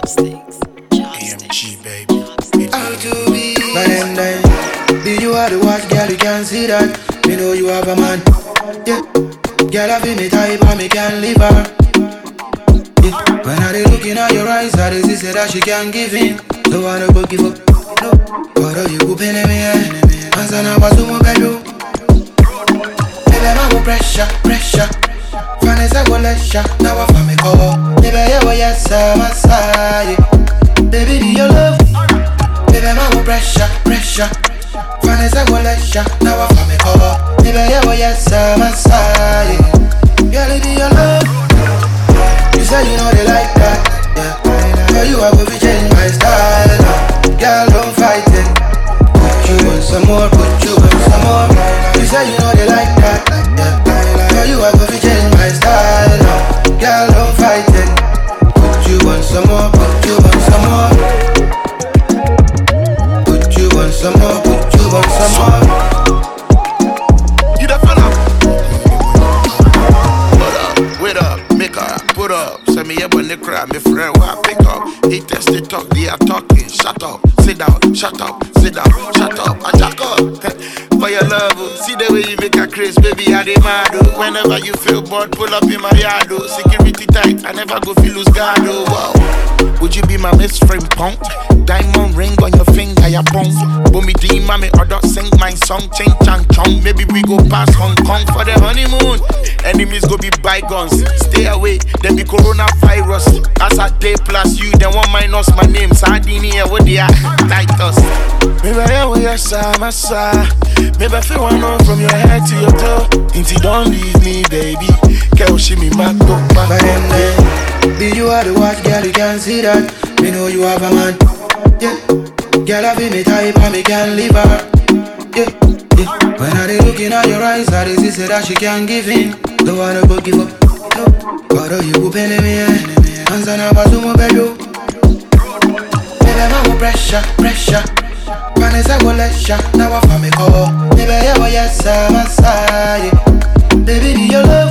AMG, baby. How to be my name, be you are the watch, girl, you can see that. Me know you have a man, yeah. Girl, I feel me type, but me can't leave her. Yeah. When I dey looking at your eyes, I dey see that she can't give in. So I don't go give up, no. But you go pay me, answer now, but you won't bedu. Baby, I go pressure. Vanessa go lesha, now I find me call. Baby, yes, I'm a side. Baby, do you love? Baby, I go pressure. Vanessa go lesha, now I find me call. Baby, yes, I'm a side. Girl, do you love? You say you know they like that, yeah. Girl, you are going to change my style. Girl, don't fight it. Put you on some more. You say you know they like that, yeah. Girl, you are going to change my style. Girl, don't fight it. Put you on some more. You the fella. Wait up, make up, put up. Send me up on the crowd, my friend, where I pick up. He test the talk, they are talking. Shut up, sit down, shut up, I jack up. For your love, see the way you make a craze, baby, I demand. Whenever you feel bored, pull up in my yard. Security tight, I never go feel lose guard. Wow. Would you be my best friend, punk? Diamond ring on your finger, ya punk. But me dream, mommy, or don't sing my song, ching chang chong. Maybe we go past Hong Kong for the honeymoon. Enemies go be bygones, stay away, then be coronavirus. As a day plus you, then one minus my name. Sardinia, what they are, like us. Maybe I will yes, I'm a star. Maybe I feel one on from your head to your toe. Until don't leave me, baby. Girl, she me back up, back up. Be you are the watch, girl, you can see that. Me know you have a man, yeah. Girl, I feel me type, but me can't leave her, yeah. When I dey looking at your eyes, I dey see that she can't give in. Don't wanna go give up, no. But you go pay me, answer now, but you won't bedu. Baby, I go pressure. Vanessa go lesha, now I find me call. Baby, yes, I'm a side. Baby, do you love?